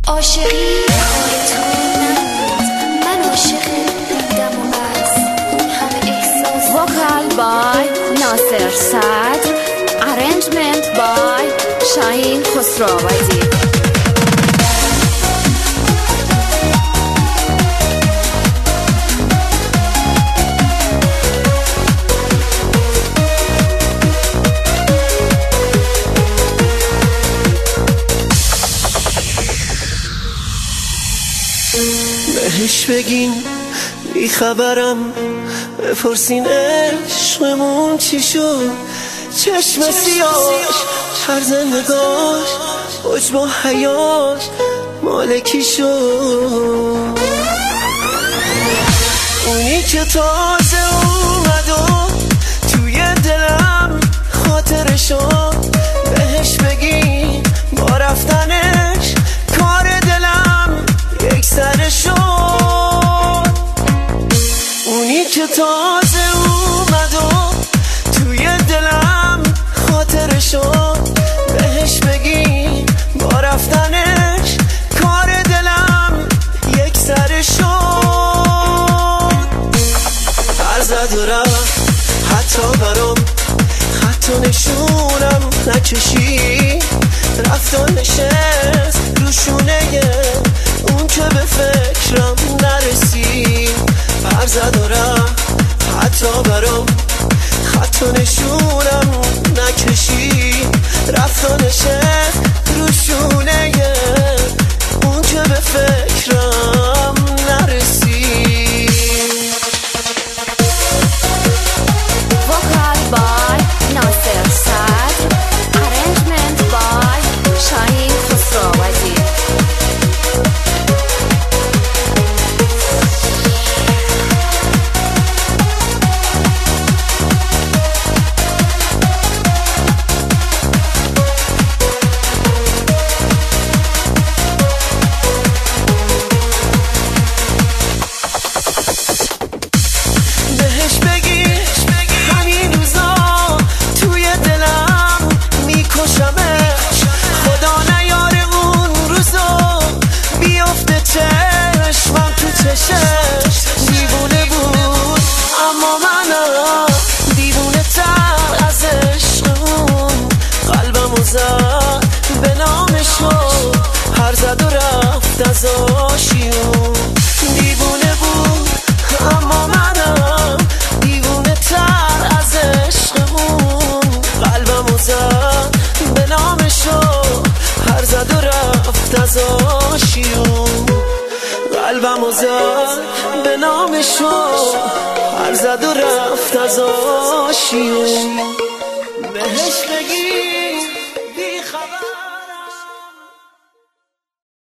عاشقی تو نبود، من عاشق دیدم و بس. اون همه احساس. وکال بای ناصر صدر، ارنجمنت بای شاهین خسروآبادی. بهش بگین بیخبرم، بپرسین عشقمون چی شد. چشم سیاش، طرز نگاش، حجم و حیاش مالکی شد. اونی که تازه اومد و توی دلم خاطره شد. بهش بگین با رفتنش کار دلم یک سر شد. اونی که تازه اومد و توی دلم خاطره شد. بهش بگین با رفتنش کار دلم یک سر شد. هر زد و رفت حتی برام خط و نشونم نکشید. رفت و نشست روشونه اون که به فکرم نرسید. هر زد و رفت حتی برام خط و نشونم نکشید. رفت و نشست روشونه اون که به فکرم نرسید. وکال بای ناصر صدر، ارنجمنت بای شاهین خسروآبادی. دیوونه بود اما منم دیوونه تر از عشقمون. قلبمو زد به نامشو، هر زد و رفت از آشیون. دیوونه بود اما منم دیوونه تر از عشقمون. قلبمو زد به نامشو، هر زد و رفت از آشیون. قلبمو زد به نامشو، هر زد و رفت از آشیون. بهش بگی